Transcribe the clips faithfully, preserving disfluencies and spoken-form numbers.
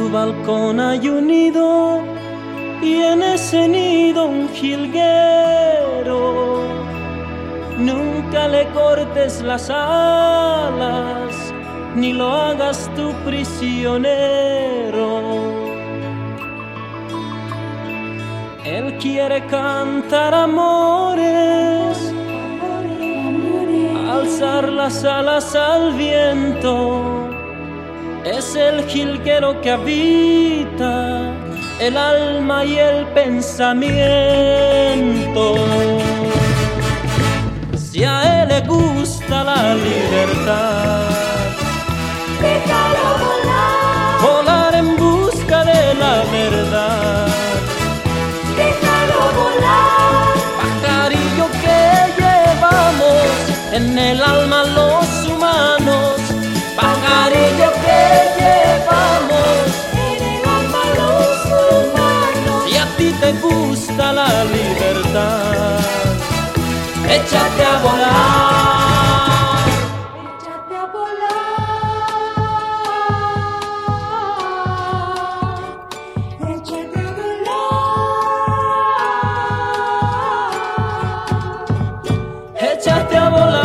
tu balcón hay un nido y en ese nido un jilguero. Nunca le cortes las alas, ni lo hagas tu prisionero. Él quiere cantar amores, alzar las alas al viento. Es el jilguero que habita el alma y el pensamiento. Si a él le gusta la libertad, déjalo volar, volar en busca de la verdad. déjalo volar, Pajarillo que llevamos en el alma los humanos. Pajarillo que llevamos en el alma los humanos. si a ti te gusta la libertad, échate a volar. Échate a volar, échate a volar, Échate a volar.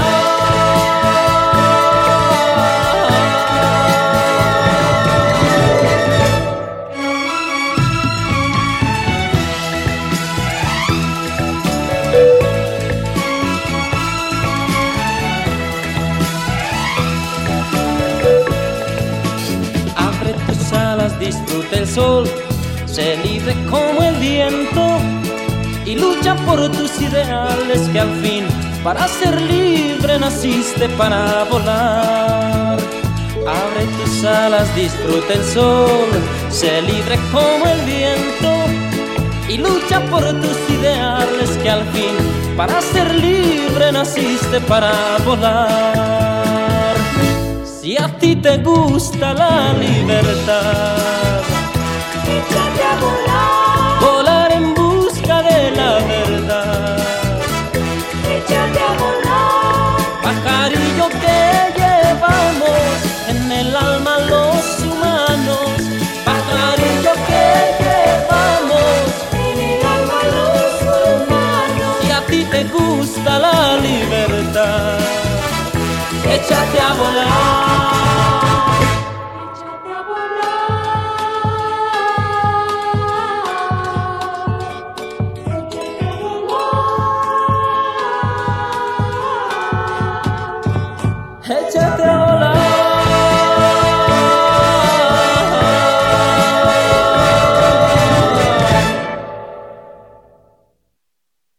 Abre tus alas, disfruta el sol, sé libre como el viento y lucha por tus ideales, que al fin para ser libre naciste para volar. Abre tus alas, disfruta el sol, sé libre como el viento y lucha por tus ideales, que al fin para ser libre naciste para volar. Si a ti te gusta la libertad, échate a volar, volar en busca de la verdad. échate a volar, Pajarillo que llevamos en el alma los humanos. Pajarillo que llevamos en el alma los humanos. si a ti te gusta la libertad, échate a volar.